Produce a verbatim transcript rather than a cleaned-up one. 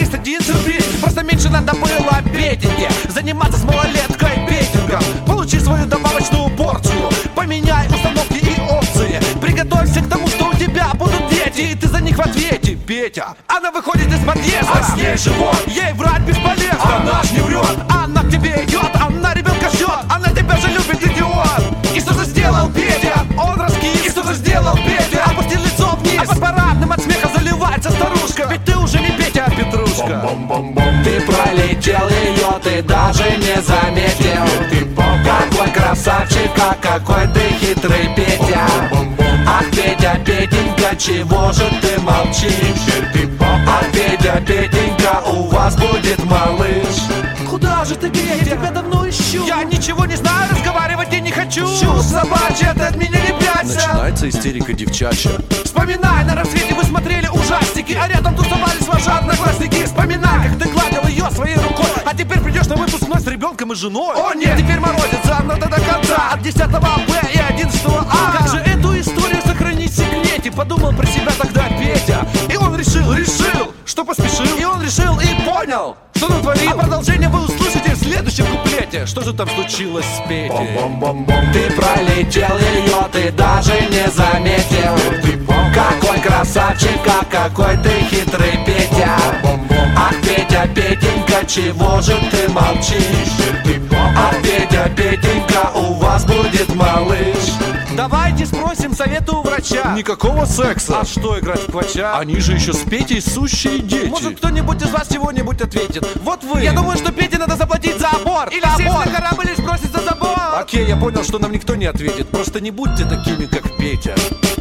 есть один сюрприз. Просто меньше надо было Петеньке заниматься с малолеткой бейтингом. Получи свою добавочную порцию, поменяй установки и опции. Приготовься к тому, что у тебя будут дети, и ты за них в ответе, Петя. Она выходит из подъезда, а с ней живот. Ей врать бесполезно, она ж не врет. Она к тебе идет, она ребенка ждет. Она тебя же любит, идиот. И что же сделал Петя? Он раскис. И что же сделал Петя? Опустил лицо вниз. А под парадным от смеха заливается старушка. Ведь ты уже не Петя, а Петрушка. Бом-бом-бом-бом. Ты пролетел ее, ты даже не заметил. Ты Какой красавчик, а какой ты хитрый Петя. Ах, Петя, Петенька, чего же ты молчишь? Ах, Петя, Петенька, у вас будет малыш. Куда же ты, Петя? Я тебя давно ищу. Я ничего не знаю, разговаривать я не хочу. Чушь собачья, ты от меня не прячься. Начинается истерика девчачья. Вспоминай, на рассвете вы смотрели ужастики, а рядом тусовались ваши одноклассники. Вспоминай, как ты гладил ее своей рукой, а теперь придешь на выпускной с ребенком и женой. О нет, теперь морозится надо до конца, от десятого Б и одиннадцатого А. Как же эту историю сохранить в секрете? Подумал про себя тогда Петя. И он решил, решил, что поспешил. И он решил и понял, что натворил. А продолжение вы услышите в следующем куплете. Что же там случилось с Петей? Бом-бом-бом. Ты пролетел ее, ты даже не заметил. Какой красавчик, а какой ты хитрый Петя. Ах, Петя, Петенька, чего же ты молчишь? Ах, Петя, Петенька, у вас будет малыш. Давайте спросим совета у врача. Никакого секса. А что играть в квача? Они же еще с Петей сущие дети. Может, кто-нибудь из вас чего-нибудь ответит? Вот вы. Я думаю, что Пете надо заплатить за аборт. Или сесть на корабль и сбросить за забор. Окей, я понял, что нам никто не ответит. Просто не будьте такими, как Петя.